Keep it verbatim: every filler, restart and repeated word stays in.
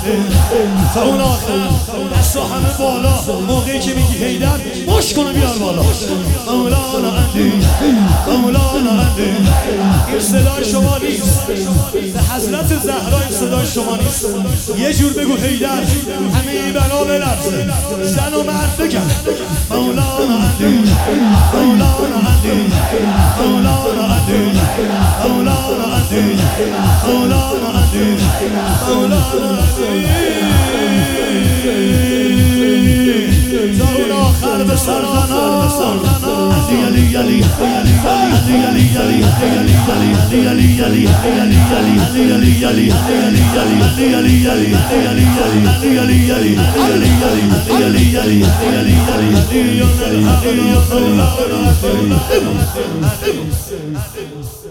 تا اون آخر دستا همه بالا، موقعی که میگی حیدر مش کنو بیار بالا. مولانا علی مولانا علی، این صدای شما نیست، به حضرت زهرا این صدای شما نیست. یه جور بگو حیدر، همه بنا بلرزه، زن و مرد بگن مولانا علی مولانا علی مولانا علی مولانا علی مولانا علی مولانا علی. تا اون آخر به سرزنان علی علی علی علی علی علی علی علی علی علی علی علی علی علی علی علی علی